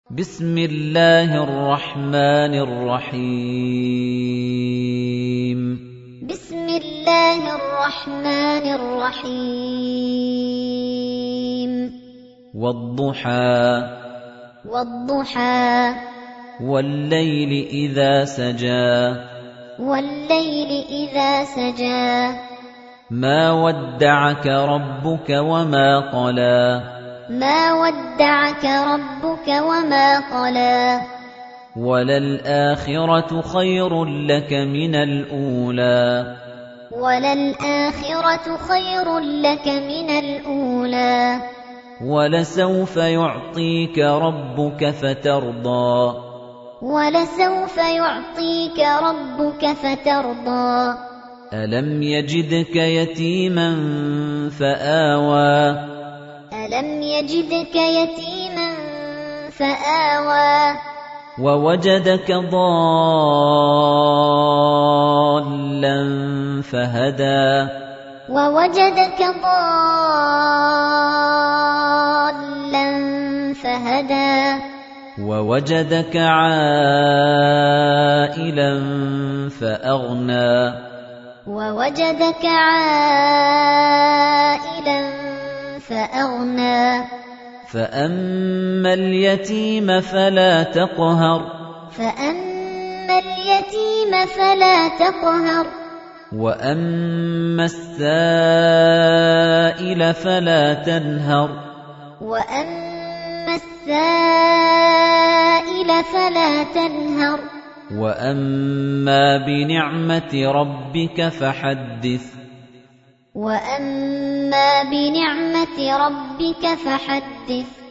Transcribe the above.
بسم الله الرحمن الرحيم بسم الله الرحمن الرحيم والضحى والليل إذا سجى والليل إذا سجى ما ودعك ربك وما قلى ما ودعك ربك وما قلى وللآخرة خير لك من الأولى وللآخرة خير لك من الأولى ولسوف يعطيك ربك فترضى ولسوف يعطيك ربك فترضى ألم يجدك يتيما فآوى ألم يجدك يتيما فآوى ووجدك ضالا فهدى ووجدك ضالا فهدى ووجدك عائلا فأغنى ووجدك عائلا فأغنى فأما اليتيم فلا تقهر فأما اليتيم فلا تقهر وأما السائل فلا تنهر وأما السائل فلا تنهر وأما بنعمة ربك فحدث وأما بنعمة ربك فحدث